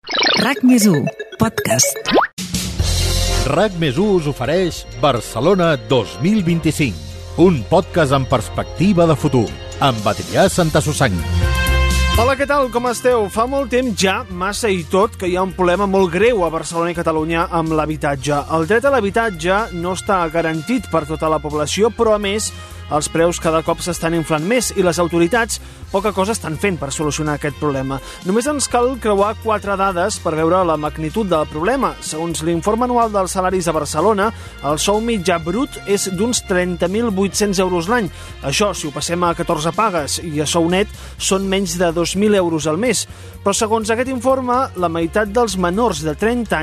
RAC+1, podcast. RAC+1 us ofereix Barcelona 2025, un podcast en perspectiva de futur, amb Adrià Santasusagna. Hola, què tal? Com esteu? Fa molt temps ja, massa i tot, que hi ha un problema molt greu a Barcelona i Catalunya amb l'habitatge. El dret a l'habitatge no està garantit per tota la població, però a més els preus cada cop s'estan inflant més i les autoritats poca cosa estan fent per solucionar aquest problema. Només ens cal creuar 4 dades per veure la magnitud del problema. Segons l'informe anual dels salaris a Barcelona, el sou mitjà brut és d'uns 30.800 euros l'any. Això, si ho passem a 14 pagues i a sou net, són menys de 2.000 euros al mes. Però segons aquest informe, la meitat dels menors de 30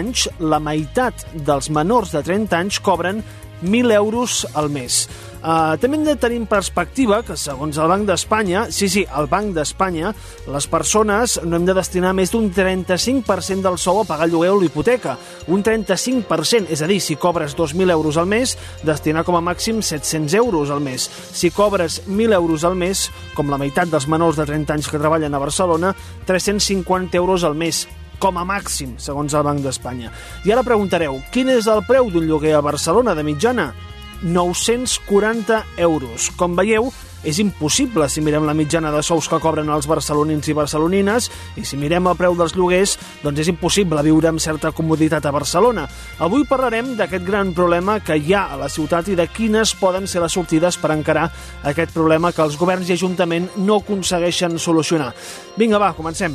anys cobren 1.000 euros al mes. També hem de tenir en perspectiva que, segons el Banc d'Espanya, el Banc d'Espanya, les persones no hem de destinar més d'un 35% del sou a pagar el lloguer o l'hipoteca. Un 35%, és a dir, si cobres 2.000 euros al mes, destinar com a màxim 700 euros al mes. Si cobres 1.000 euros al mes, com la meitat dels menors de 30 anys que treballen a Barcelona, 350 euros al mes, com a màxim, segons el Banc d'Espanya. I ara preguntareu, quin és el preu d'un lloguer a Barcelona de mitjana? 940 euros. Com veieu, és impossible si mirem la mitjana de sous que cobren els barcelonins i barcelonines, i si mirem el preu dels lloguers, doncs és impossible viure amb certa comoditat a Barcelona. Avui parlarem d'aquest gran problema que hi ha a la ciutat i de quines poden ser les sortides per encarar aquest problema que els governs i Ajuntament no aconsegueixen solucionar. Vinga, va, comencem.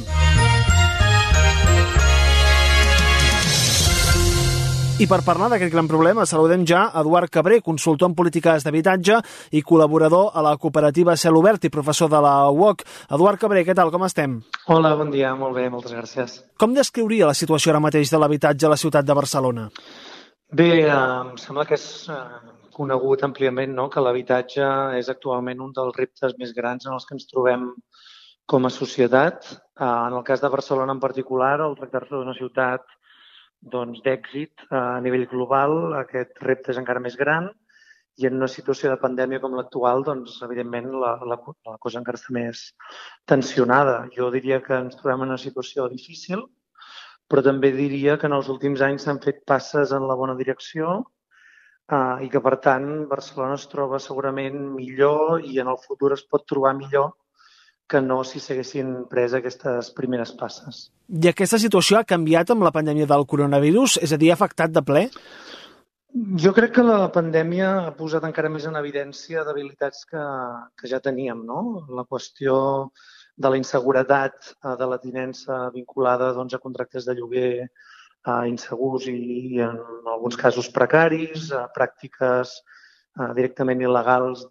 I per parlar d'aquest gran problema, saludem ja Eduard Cabré, consultor en polítiques d'habitatge i col·laborador a la cooperativa Cel Obert i professor de la UOC. Eduard Cabré, què tal? Com estem? Hola, bon dia. Molt bé, moltes gràcies. Com descriuria la situació ara mateix de l'habitatge a la ciutat de Barcelona? Bé, em sembla que és conegut àmpliament, no?, que l'habitatge és actualment un dels reptes més grans en els que ens trobem com a societat. En el cas de Barcelona en particular, el tractar-se d'una ciutat d'èxit a nivell global, aquest repte és encara més gran i en una situació de pandèmia com l'actual, doncs, evidentment, la cosa encara està més tensionada. Jo diria que ens trobem en una situació difícil, però també diria que en els últims anys s'han fet passes en la bona direcció i que, per tant, Barcelona es troba segurament millor i en el futur es pot trobar millor que no si s'haguessin pres aquestes primeres passes. I aquesta situació ha canviat amb la pandèmia del coronavirus? És a dir, ha afectat de ple? Jo crec que la pandèmia ha posat encara més en evidència debilitats que ja teníem, no? La qüestió de la inseguretat de la tinença vinculada a contractes de lloguer insegurs i en alguns casos precaris, pràctiques directament il·legals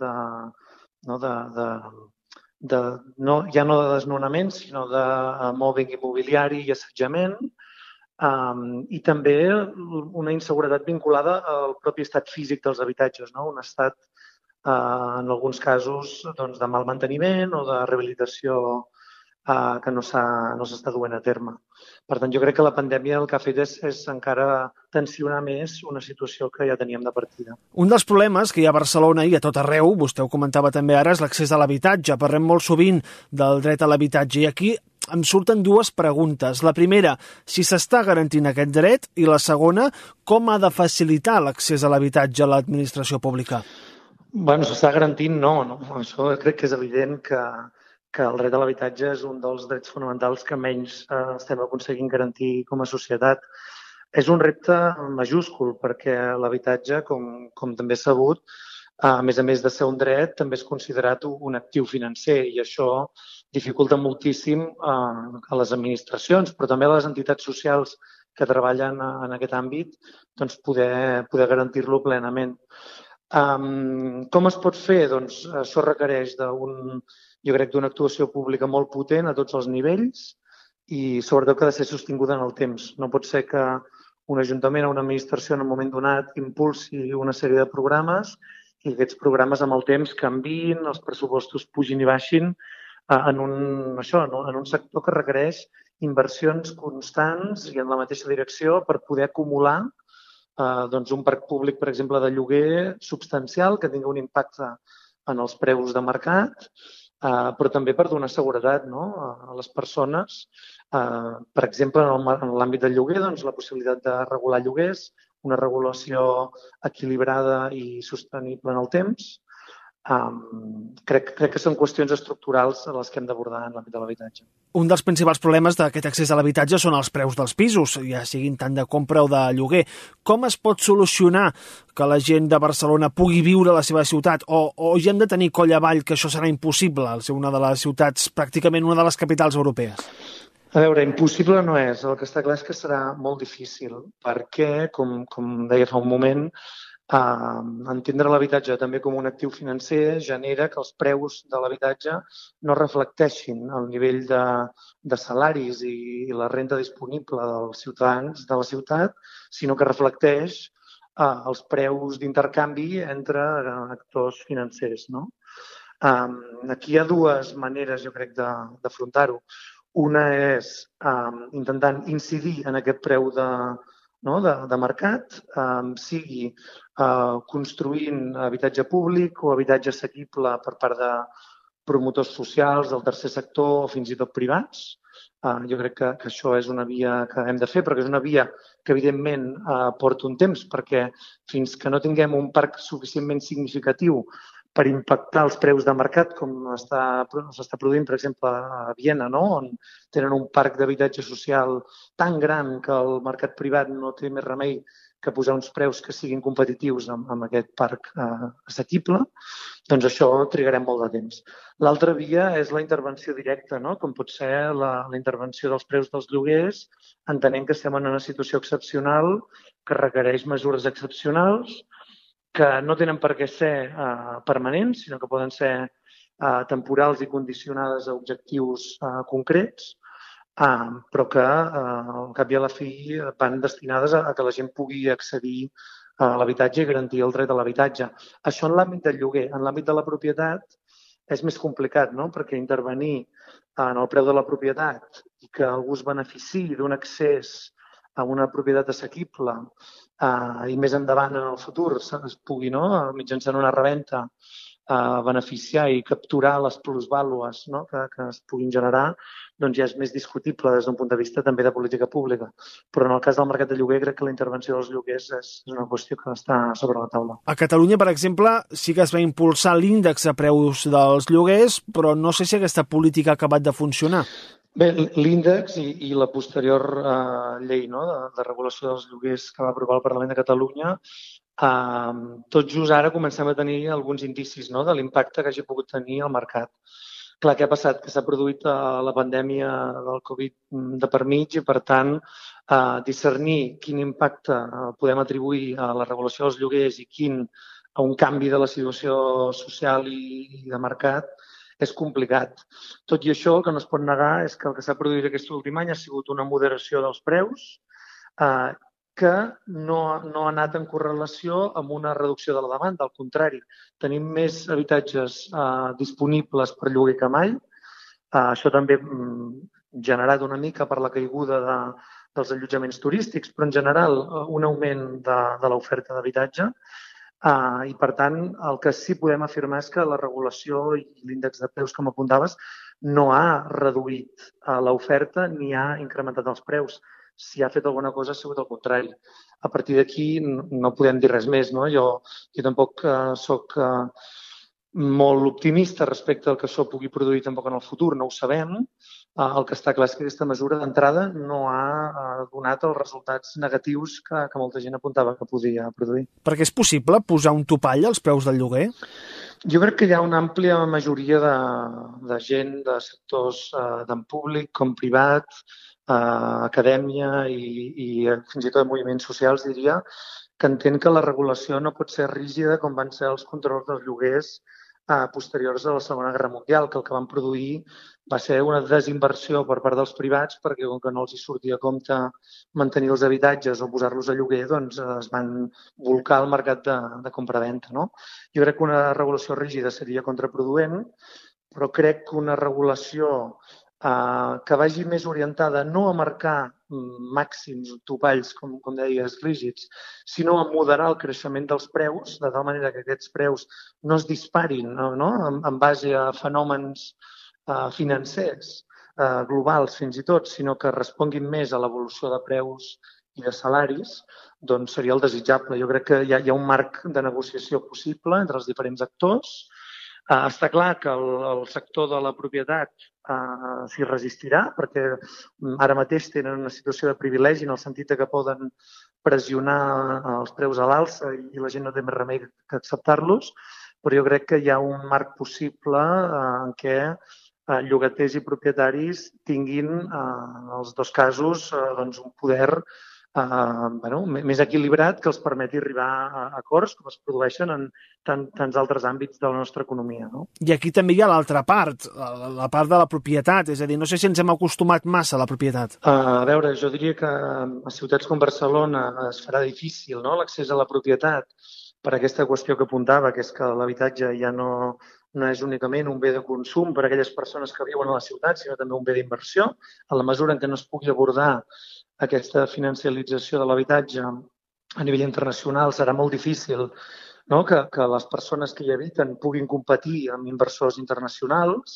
ja no de desnonaments, sinó de mòbbing immobiliari i assetjament, i també una inseguretat vinculada al propi estat físic dels habitatges, no? Un estat, en alguns casos, de mal manteniment o de rehabilitació que no s'està duent a terme. Per tant, jo crec que la pandèmia el que ha fet és encara tensionar més una situació que ja teníem de partida. Un dels problemes que hi ha a Barcelona i a tot arreu, vostè ho comentava també ara, és l'accés a l'habitatge. Parlem molt sovint del dret a l'habitatge i aquí em surten 2 preguntes. La primera, si s'està garantint aquest dret, i la segona, com ha de facilitar l'accés a l'habitatge a l'administració pública? Bueno, s'està garantint, no. Això crec que és evident que el dret a l'habitatge és un dels drets fonamentals que menys estem aconseguint garantir com a societat. És un repte majúscul perquè l'habitatge, com també és sabut, a més de ser un dret, també és considerat un actiu financer i això dificulta moltíssim a les administracions, però també a les entitats socials que treballen en aquest àmbit, doncs poder garantir-lo plenament. Com es pot fer? Doncs això requereix jo crec d'una actuació pública molt potent a tots els nivells i sobretot que ha de ser sostinguda en el temps. No pot ser que un ajuntament o una administració en un moment donat impulsi una sèrie de programes i aquests programes amb el temps canviïn, els pressupostos pugin i baixin en un sector que requereix inversions constants i en la mateixa direcció per poder acumular un parc públic, per exemple, de lloguer substancial que tingui un impacte en els preus de mercat però també per donar seguretat, no?, a les persones. Per exemple, en l'àmbit del lloguer, doncs, la possibilitat de regular lloguers, una regulació equilibrada i sostenible en el temps. Crec que són qüestions estructurals a les que hem d'abordar en l'àmbit de l'habitatge. Un dels principals problemes d'aquest accés a l'habitatge són els preus dels pisos, ja siguin tant de compra o de lloguer. Com es pot solucionar que la gent de Barcelona pugui viure a la seva ciutat? O ja hem de tenir coll avall que això serà impossible al ser una de les ciutats, pràcticament una de les capitals europees? A veure, impossible no és. El que està clar és que serà molt difícil, perquè, com deia fa un moment, entendre l'habitatge també com un actiu financer genera que els preus de l'habitatge no reflecteixin el nivell de salaris i la renda disponible dels ciutadans de la ciutat, sinó que reflecteix els preus d'intercanvi entre actors financers, no? Aquí hi ha dues maneres, jo crec, d'afrontar-ho. Una és intentant incidir en aquest preu de mercat, sigui construint habitatge públic o habitatge assequible per part de promotors socials, del tercer sector o fins i tot privats. Jo crec que això és una via que hem de fer, perquè és una via que evidentment porta un temps, perquè fins que no tinguem un parc suficientment significatiu per impactar els preus de mercat, com s'està produint, per exemple, a Viena, no?, on tenen un parc d'habitatge social tan gran que el mercat privat no té més remei que posar uns preus que siguin competitius amb aquest parc assequible, doncs això trigarem molt de temps. L'altra via és la intervenció directa, no?, com pot ser la intervenció dels preus dels lloguers, entenent que estem en una situació excepcional que requereix mesures excepcionals, que no tenen per què ser permanents, sinó que poden ser temporals i condicionades a objectius concrets, però que al cap i a la fi van destinades a que la gent pugui accedir a l'habitatge i garantir el dret a l'habitatge. Això en l'àmbit del lloguer. En l'àmbit de la propietat és més complicat, no?, perquè intervenir en el preu de la propietat i que algú es beneficiï d'un accés a una propietat assequible i més endavant en el futur es pugui, no?, mitjançant una reventa, beneficiar i capturar les plusvàlues, no?, que es puguin generar, doncs ja és més discutible des d'un punt de vista també de política pública. Però en el cas del mercat de lloguer crec que la intervenció dels lloguers és una qüestió que està sobre la taula. A Catalunya, per exemple, sí que es va impulsar l'índex de preus dels lloguers, però no sé si aquesta política ha acabat de funcionar. Bé, l'índex i la posterior llei, no?, de regulació dels lloguers que va aprovar el Parlament de Catalunya, tot just ara comencem a tenir alguns indicis, no?, de l'impacte que hagi pogut tenir el mercat. Clar, què ha passat? Que s'ha produït la pandèmia del Covid de per mig i, per tant, discernir quin impacte podem atribuir a la regulació dels lloguers i quin a un canvi de la situació social i de mercat és complicat. Tot i això, el que no es pot negar és que el que s'ha produït aquest últim any ha sigut una moderació dels preus que no ha anat en correlació amb una reducció de la demanda. Al contrari, tenim més habitatges disponibles per lloguer que mai. Això també generat una mica per la caiguda dels allotjaments turístics, però en general un augment de l'oferta d'habitatge. I, per tant, el que sí podem afirmar és que la regulació i l'índex de preus, com apuntaves, no ha reduït l'oferta ni ha incrementat els preus. Si ha fet alguna cosa ha sigut el contrari. A partir d'aquí no podem dir res més, no? Jo tampoc soc molt optimista respecte al que això pugui produir tampoc en el futur, no ho sabem. El que està clar és que aquesta mesura d'entrada no ha donat els resultats negatius que molta gent apuntava que podia produir. Perquè és possible posar un topall als preus del lloguer? Jo crec que hi ha una àmplia majoria de gent, de sectors tant públic com privat, acadèmia i fins i tot moviments socials, diria, que entén que la regulació no pot ser rígida com van ser els controls dels lloguers posteriors a la Segona Guerra Mundial, que el que van produir va ser una desinversió per part dels privats perquè com que no els hi sortia a compte mantenir els habitatges o posar-los a lloguer, doncs es van volcar al mercat de compra-venta, no? Jo crec que una regulació rígida seria contraproduent, però crec que una regulació que vagi més orientada no a marcar màxims topalls, com deies, rígids, sinó a moderar el creixement dels preus, de tal manera que aquests preus no es disparin, no? En base a fenòmens financers, globals fins i tot, sinó que responguin més a l'evolució de preus i de salaris, doncs seria el desitjable. Jo crec que hi ha un marc de negociació possible entre els diferents actors. Està clar que el sector de la propietat s'hi resistirà, perquè ara mateix tenen una situació de privilegi en el sentit que poden pressionar els preus a l'alça i la gent no té més remei que acceptar-los, però jo crec que hi ha un marc possible en què llogaters i propietaris tinguin, en els dos casos, un poder més equilibrat que els permeti arribar a acords com es produeixen en tants altres àmbits de la nostra economia. No? I aquí també hi ha l'altra part, la part de la propietat, és a dir, no sé si ens hem acostumat massa a la propietat. A veure, jo diria que a ciutats com Barcelona es farà difícil, no?, l'accés a la propietat per aquesta qüestió que apuntava, que és que l'habitatge ja no és únicament un bé de consum per a aquelles persones que viuen a la ciutat, sinó també un bé d'inversió. A la mesura en què no es pugui abordar aquesta financialització de l'habitatge a nivell internacional, serà molt difícil, no?, que les persones que hi habiten puguin competir amb inversors internacionals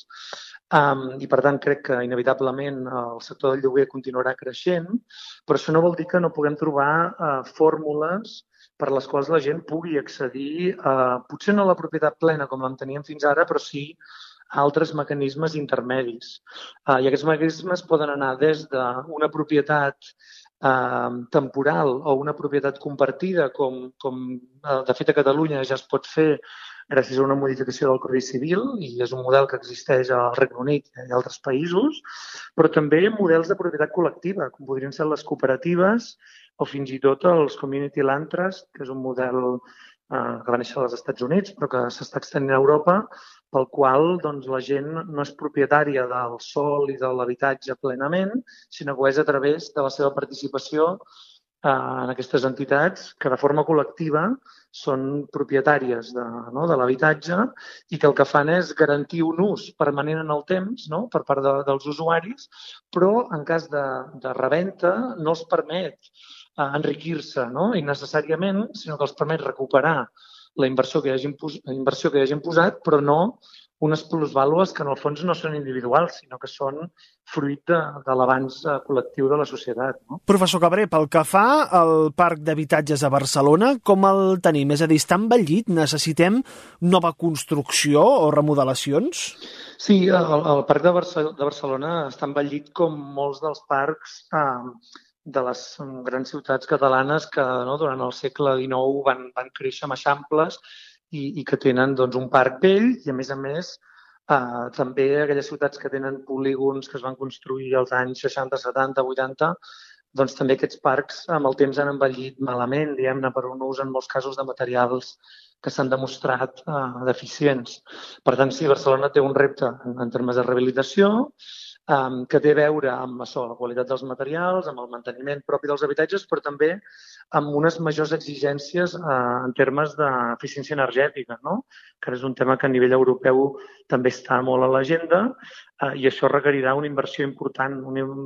i, per tant, crec que inevitablement el sector del lloguer continuarà creixent, però això no vol dir que no puguem trobar fórmules per les quals la gent pugui accedir, potser no a la propietat plena com en teníem fins ara, però sí a altres mecanismes intermedis. I aquests mecanismes poden anar des d'una propietat temporal o una propietat compartida, com de fet a Catalunya ja es pot fer gràcies a una modificació del Codi Civil, i és un model que existeix al Regne Unit i a altres països, però també models de propietat col·lectiva, com podrien ser les cooperatives o fins i tot els Community Land Trust, que és un model que va néixer als Estats Units però que s'està extendint a Europa, pel qual la gent no és propietària del sòl i de l'habitatge plenament, sinó que ho és a través de la seva participació en aquestes entitats que de forma col·lectiva són propietàries de l'habitatge i que el que fan és garantir un ús permanent en el temps, no?, per part dels usuaris, però en cas de reventa no els permet enriquir-se, no?, innecessàriament, sinó que els permet recuperar la inversió que hi hagin posat, però no unes plusvàlues que en el fons no són individuals, sinó que són fruit de l'avanç col·lectiu de la societat. No? Professor Cabré, pel que fa al parc d'habitatges a Barcelona, com el tenim? És a dir, està envellit? Necessitem nova construcció o remodelacions? Sí, el parc de Barcelona està envellit com molts dels parcs de les grans ciutats catalanes que durant el segle XIX van créixer amb eixamples i que tenen un parc vell i, a més, també aquelles ciutats que tenen polígons que es van construir als anys 60, 70, 80, també aquests parcs amb el temps han envellit malament, diguem-ne, per un ús en molts casos de materials que s'han demostrat deficients. Per tant, sí, Barcelona té un repte en termes de rehabilitació, que té a veure amb això, la qualitat dels materials, amb el manteniment propi dels habitatges, però també amb unes majors exigències en termes d'eficiència energètica, no? Que és un tema que a nivell europeu també està molt a l'agenda i això requerirà una inversió important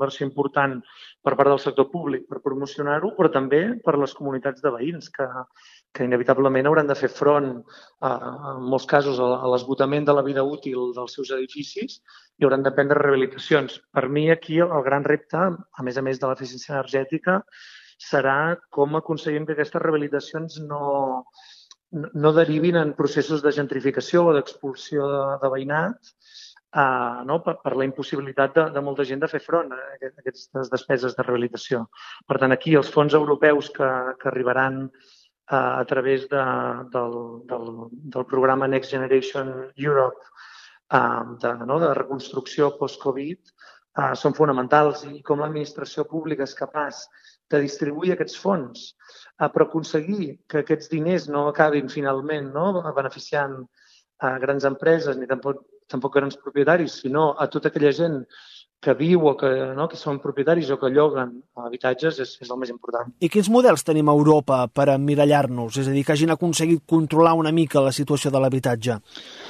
per part del sector públic per promocionar-ho, però també per les comunitats de veïns que inevitablement hauran de fer front, en molts casos, a l'esgotament de la vida útil dels seus edificis i hauran de prendre rehabilitacions. Per mi, aquí, el gran repte, a més de l'eficiència energètica, serà com aconseguim que aquestes rehabilitacions no derivin en processos de gentrificació o d'expulsió de veïnat, per la impossibilitat de molta gent de fer front a aquestes despeses de rehabilitació. Per tant, aquí els fons europeus que arribaran a través del programa Next Generation Europe de reconstrucció post-Covid són fonamentals i com l'administració pública és capaç de distribuir aquests fons però aconseguir que aquests diners no acabin finalment beneficiant a grans empreses ni tampoc grans propietaris, sinó a tota aquella gent que viu o que són propietaris o que lloguen habitatges és el més important. I quins models tenim a Europa per emmirallar-nos? És a dir, que hagin aconseguit controlar una mica la situació de l'habitatge?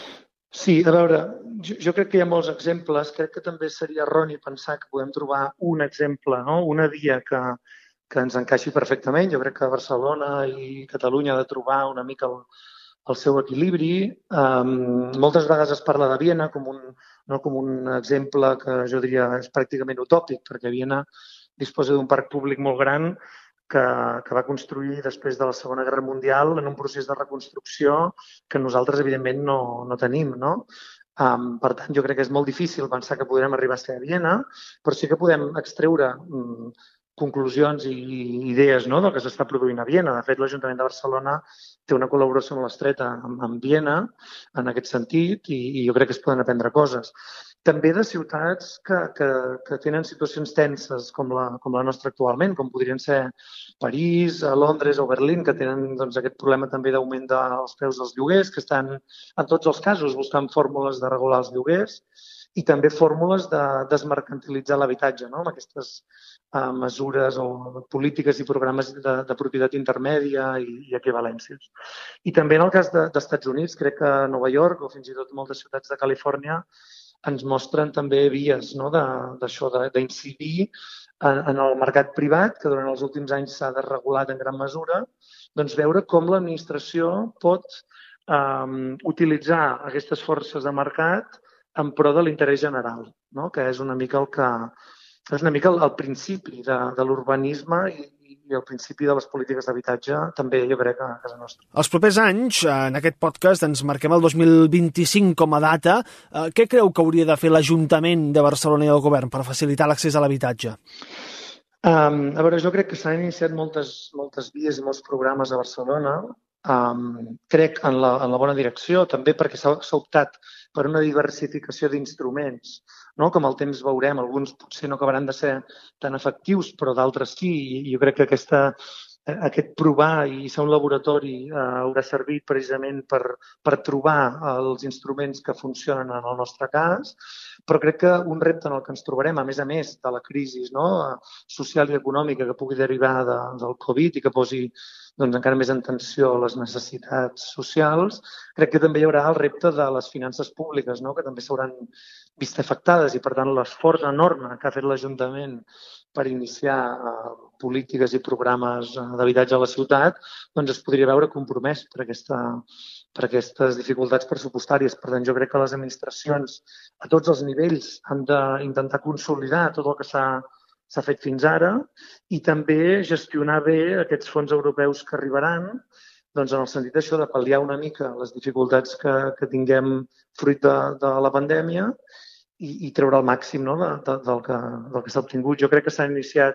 Sí, a veure, jo crec que hi ha molts exemples. Crec que també seria erroni pensar que podem trobar un exemple, no? Una via que ens encaixi perfectament. Jo crec que Barcelona i Catalunya ha de trobar una mica el seu equilibri. Moltes vegades es parla de Viena com un exemple que jo diria és pràcticament utòpic, perquè Viena disposa d'un parc públic molt gran que va construir després de la Segona Guerra Mundial en un procés de reconstrucció que nosaltres, evidentment, no tenim, no? Per tant, jo crec que és molt difícil pensar que podrem arribar a ser a Viena, però sí que podem extreure conclusions i idees, no?, del que s'està produint a Viena. De fet, l'Ajuntament de Barcelona té una col·laboració molt estreta amb Viena en aquest sentit i jo crec que es poden aprendre coses. També de ciutats que tenen situacions tenses com la nostra actualment, com podrien ser París, Londres o Berlín, que tenen aquest problema també d'augment dels preus dels lloguers, que estan en tots els casos buscant fórmules de regular els lloguers i també fórmules de desmercantilitzar l'habitatge, no?, amb aquestes mesures o polítiques i programes de propietat intermèdia i equivalències. I també en el cas dels Estats Units, crec que Nova York o fins i tot moltes ciutats de Califòrnia ens mostren també vies, no?, d'això, d'incidir en el mercat privat, que durant els últims anys s'ha desregulat en gran mesura, doncs veure com l'administració pot utilitzar aquestes forces de mercat en pro de l'interès general, no?, que és una mica el principi de l'urbanisme i el principi de les polítiques d'habitatge també jo crec a casa nostra. Els propers anys, en aquest podcast, ens marquem el 2025 com a data. Què creu que hauria de fer l'Ajuntament de Barcelona i el govern per facilitar l'accés a l'habitatge? A veure, jo crec que s'han iniciat moltes vies i molts programes a Barcelona. Crec en la bona direcció, també perquè s'ha optat per una diversificació d'instruments, no? Com al temps veurem, alguns potser no acabaran de ser tan efectius, però d'altres sí, i jo crec que aquest provar i ser un laboratori haurà servit precisament per trobar els instruments que funcionen en el nostre cas, però crec que un repte en el que ens trobarem, a més de la crisi, no?, social i econòmica que pugui derivar del Covid i que posi encara més en tensió les necessitats socials, crec que també hi haurà el repte de les finances públiques, no?, que també s'hauran vist afectades i, per tant, l'esforç enorme que ha fet l'Ajuntament per iniciar polítiques i programes d'habitatge a la ciutat, doncs es podria veure compromès per aquestes dificultats pressupostàries. Per tant, jo crec que les administracions a tots els nivells han d'intentar consolidar tot el que s'ha fet fins ara i també gestionar bé aquests fons europeus que arribaran, doncs en el sentit d'això de pal·liar una mica les dificultats que tinguem fruit de la pandèmia i treure el màxim, no?, del que s'ha obtingut. Jo crec que s'ha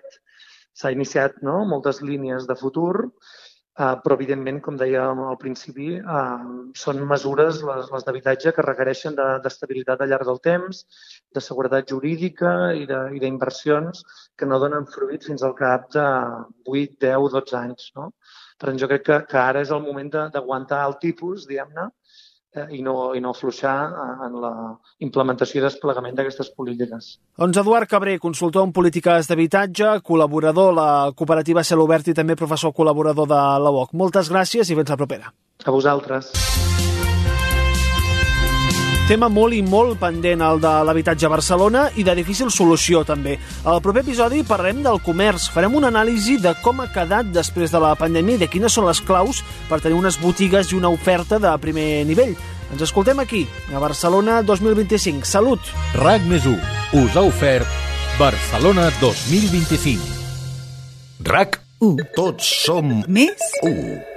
iniciat no?, moltes línies de futur, però evidentment, com dèiem al principi, són mesures, les d'habitatge, que requereixen d'estabilitat al llarg del temps, de seguretat jurídica i d'inversions que no donen fruit fins al cap de 8, 10, 12 anys. No? Per tant, jo crec que ara és el moment d'aguantar el tipus, diguem-ne, i no afluixar en la implementació i desplegament d'aquestes polítiques. Doncs Eduard Cabré, consultor en polítiques d'habitatge, col·laborador a la cooperativa Cel Obert i també professor col·laborador de la UOC. Moltes gràcies i fins la propera. A vosaltres. Tema molt i molt pendent, el de l'habitatge a Barcelona, i de difícil solució també. Al proper episodi parlarem del comerç. Farem una anàlisi de com ha quedat després de la pandèmia i de quines són les claus per tenir unes botigues i una oferta de primer nivell. Ens escoltem aquí, a Barcelona 2025. Salut! RAC+1 us ha ofert Barcelona 2025. RAC1. Tots som més 1.